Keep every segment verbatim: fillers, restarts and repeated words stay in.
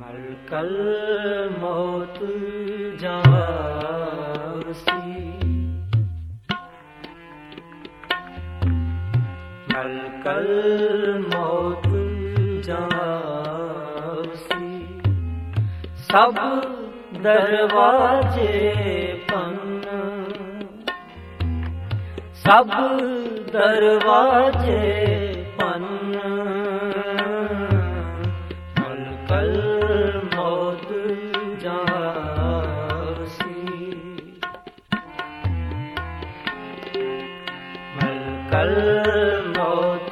ਕਲ ਮੌਤ ਜਾਸੀ, ਮਲ ਕਲ ਮੌਤ ਜਾਸੀ। ਸਭ ਦਰਵਾਜੇ ਪੰਨ, ਸਭ ਦਰਵਾਜੇ ਪੰਨ, ਮਲ ਕਲ ਮੌਤ ਜਾਸੀ, ਮਲ ਕਲ ਮੌਤ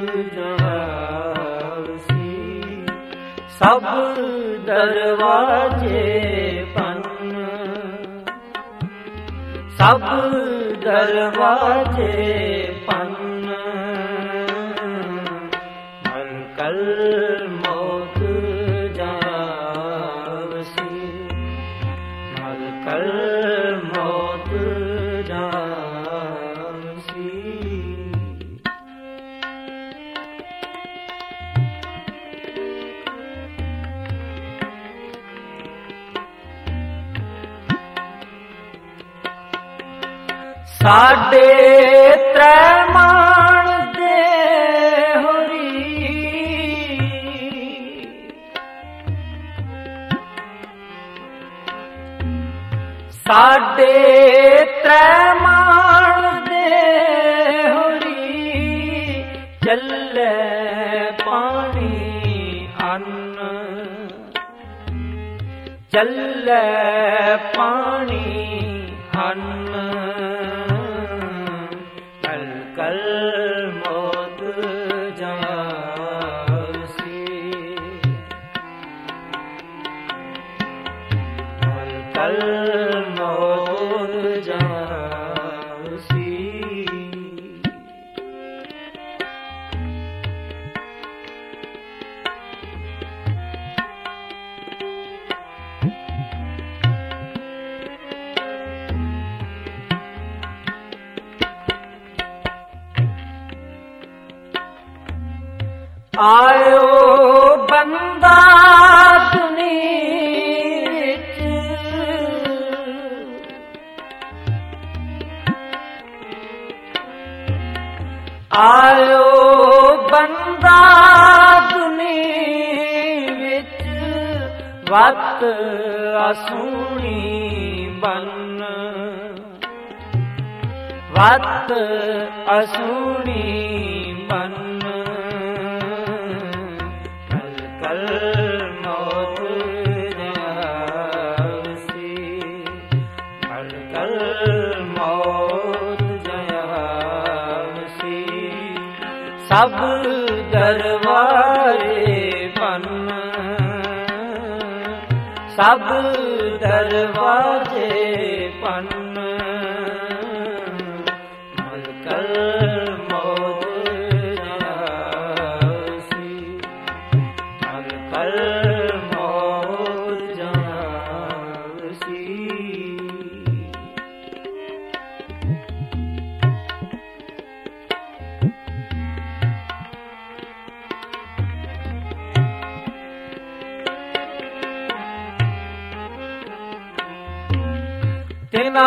ਜਾਸੀ। ਸਭ ਦਰਵਾਜੇ ਪੰਨ, ਸਭ ਦਰਵਾਜੇ ਪੰਨ, ਮਲ ਕਲ ਮੌਤ ਜਾਸੀ, ਮਲ ਕਲ ਮੌਤ ਜਾਸੀ। ਸਾਡੇ ਤ੍ਰੈ ਮਾਣ ਦੇ ਹੋਰੀ, ਸਾਡੇ ਤ੍ਰੈ ਮਾਣ ਦੇ ਹੋਰੀ, ਚੱਲੇ ਪਾਣੀ ਅੰਨ, ਚੱਲੇ ਪਾਣੀ ਅੰਨ, ਕਲ ਕਲ ਮੌਤ ਜਾਸੀ, ਕਲ ਕਲ ਮੌਤ ਜਾਸੀ। ਆਇਓ ਬੰਦਾ ਦੁਨੀਆਂ ਵਿੱਚ, ਆਇਓ ਬੰਦਾ ਦੁਨੀਆਂ ਵਿੱਚ, ਵੱਤ ਅਸੂਣੀ ਬੰਨ, ਵੱਤ ਅਸੂਣੀ ਬੰਨ, ਕਲ ਮੌਤ ਜਾਸੀ, ਕਲ ਕਲ ਮੌਤ ਜਾਸੀ। ਸਭ ਦਰਵਾਜ਼ੇ ਪੰਨ, ਸਭ ਦਰਵਾਜ਼ੇ ਪੰਨ, ਮਲ ਕਲ ਮੌਤ ਜਾਸੀ, ਮਲ ਕਲ ਮੌਤ ਜਾਸੀ। ਤਿਨਾ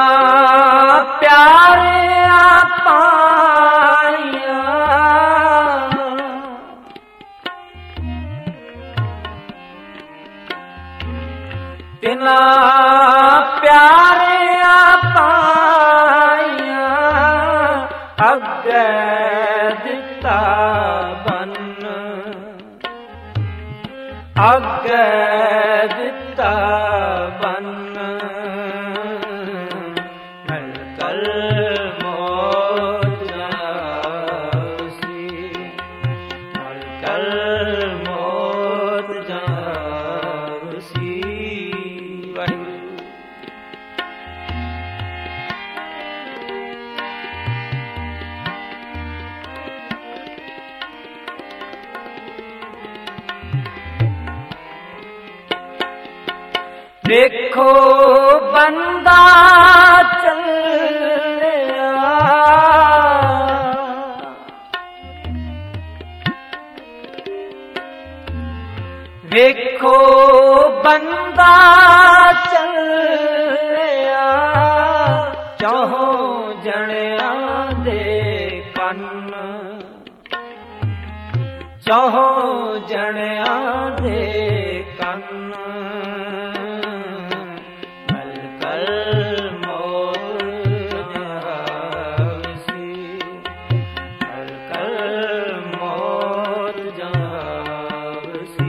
ਪਿਆਰਿਆਂ ਪਾਈਆਂ, ਤਿਨਾ ਪਿਆਰਿਆਂ ਪਾਈਆਂ, ਅੱਗੇ ਦਿੱਤਾ ਬੰਨ, ਅੱਗੇ ਦਿੱਤਾ ਬੰਨ, ਵੇਖੋ ਬੰਦਾ ਚੱਲਿਆ, ਵੇਖ ਵੇਖੋ ਬੰਦਾ ਚੱਲਿਆ ਚੌਹਾਂ ਜਣਿਆਂ ਦੇ ਕੰਨ, ਚੌਹਾਂ ਜਣਿਆਂ ਦੇ ਕੰਨ। ਮਲਕਲ ਮੋਰ ਜਾਵਸੀ, ਮਲਕਲ ਮੋਰ ਜਾਵਸੀ।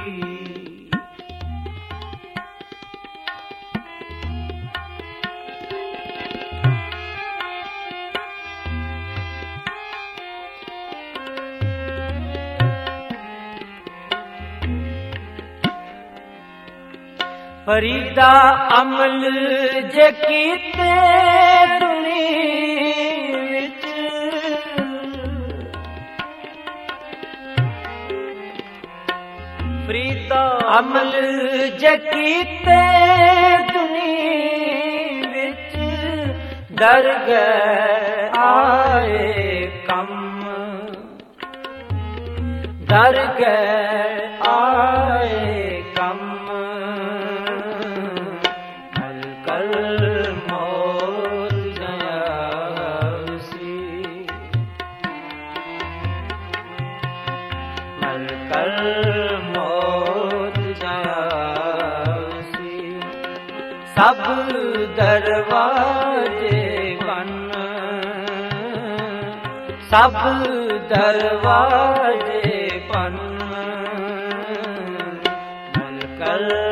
ਫਰੀਦਾ ਅਮਲ ਜੇ ਕੀਤੇ ਦੁਨੀਆਂ ਵਿੱਚ, ਫਰੀਦਾ ਅਮਲ ਜੇ ਕੀਤੇ ਦੁਨੀਆਂ ਵਿੱਚ, ਦਰ ਗਏ ਆਏ ਕੰਮ, ਦਰ ਗਏ ਆਏ ਕੰਮ। ਮਲਕਲ ਮੌਤ ਜਾਵਸੀ, ਸਭ ਦਰਵਾਜੇ ਬੰਨ, ਸਭ ਦਰਵਾਜੇ ਬੰਨ। ਮਲਕਲ